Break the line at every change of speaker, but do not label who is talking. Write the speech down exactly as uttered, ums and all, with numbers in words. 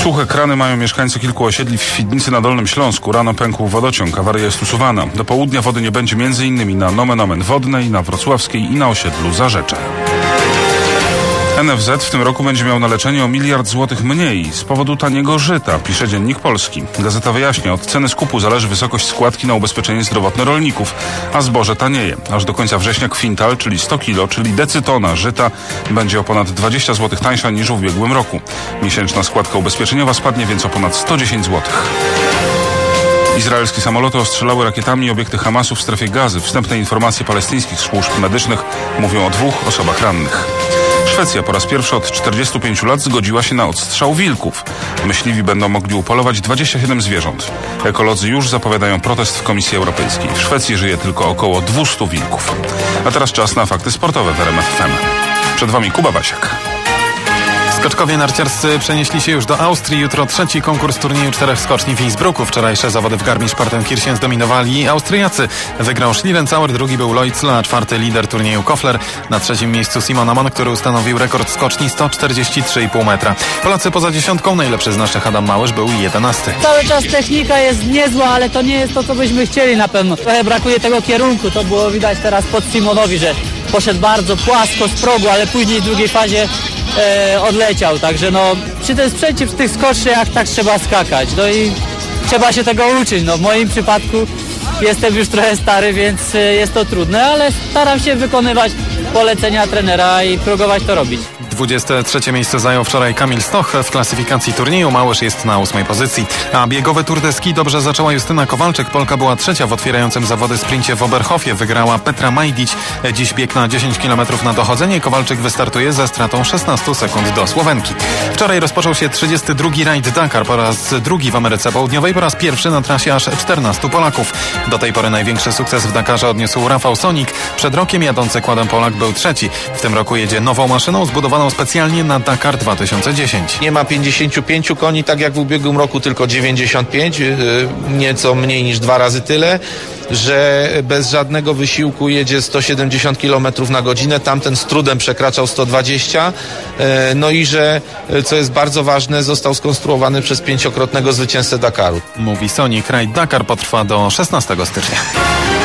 Suche krany mają mieszkańcy kilku osiedli w Świdnicy na Dolnym Śląsku. Rano pękł wodociąg, awaria jest usuwana. Do południa wody nie będzie między innymi na Nomen Omen Wodnej, na Wrocławskiej i na osiedlu Zarzecze. N F Z w tym roku będzie miał na leczenie o miliard złotych mniej z powodu taniego żyta, pisze Dziennik Polski. Gazeta wyjaśnia, od ceny skupu zależy wysokość składki na ubezpieczenie zdrowotne rolników, a zboże tanieje. Aż do końca września kwintal, czyli sto kilo, czyli decytona żyta będzie o ponad dwadzieścia złotych tańsza niż w ubiegłym roku. Miesięczna składka ubezpieczeniowa spadnie więc o ponad sto dziesięć złotych. Izraelskie samoloty ostrzelały rakietami obiekty Hamasu w strefie Gazy. Wstępne informacje palestyńskich służb medycznych mówią o dwóch osobach rannych. Szwecja po raz pierwszy od czterdziestu pięciu lat zgodziła się na odstrzał wilków. Myśliwi będą mogli upolować dwadzieścia siedem zwierząt. Ekolodzy już zapowiadają protest w Komisji Europejskiej. W Szwecji żyje tylko około dwieście wilków. A teraz czas na fakty sportowe w R M F F M. Przed wami Kuba Basiak.
Skoczkowie narciarscy przenieśli się już do Austrii. Jutro trzeci konkurs turnieju czterech skoczni w Innsbrucku. Wczorajsze zawody w Garmisch-Partenkirchen zdominowali Austriacy. Wygrał Schlierencauer, drugi był Leutzl, a czwarty lider turnieju Koffler. Na trzecim miejscu Simon Amon, który ustanowił rekord skoczni sto czterdzieści trzy i pół metra. Polacy poza dziesiątką, najlepszy z naszych Adam Małysz był jedenasty.
Cały czas technika jest niezła, ale to nie jest to, co byśmy chcieli na pewno. Trochę brakuje tego kierunku, to było widać teraz pod Simonowi, że poszedł bardzo płasko z progu, ale później w drugiej fazie E, odleciał, także no przy tym sprzęcie, w tych skoczniach tak trzeba skakać, no i trzeba się tego uczyć, no w moim przypadku jestem już trochę stary, więc e, jest to trudne, ale staram się wykonywać polecenia trenera i próbować to robić.
dwudzieste trzecie miejsce zajął wczoraj Kamil Stoch w klasyfikacji turnieju. Małysz jest na ósmej pozycji. A biegowe Tour de Ski dobrze zaczęła Justyna Kowalczyk. Polka była trzecia w otwierającym zawody sprincie w Oberhofie. Wygrała Petra Majdić. Dziś bieg na dziesięć kilometrów na dochodzenie. Kowalczyk wystartuje ze stratą szesnaście sekund do Słowenki. Wczoraj rozpoczął się trzydziesty drugi rajd Dakar. Po raz drugi w Ameryce Południowej. Po raz pierwszy na trasie aż czternastu Polaków. Do tej pory największy sukces w Dakarze odniósł Rafał Sonik. Przed rokiem jadący kładem Polak był trzeci. W tym roku jedzie nową maszyną zbudowaną specjalnie na Dakar dwa tysiące dziesięć.
Nie ma pięćdziesięciu pięciu koni, tak jak w ubiegłym roku, tylko dziewięćdziesiąt pięć, nieco mniej niż dwa razy tyle, że bez żadnego wysiłku jedzie sto siedemdziesiąt kilometrów na godzinę, tamten z trudem przekraczał sto dwadzieścia, no i że, co jest bardzo ważne, został skonstruowany przez pięciokrotnego zwycięzcę Dakaru.
Mówi Sonik. Rajd Dakar potrwa do szesnastego stycznia.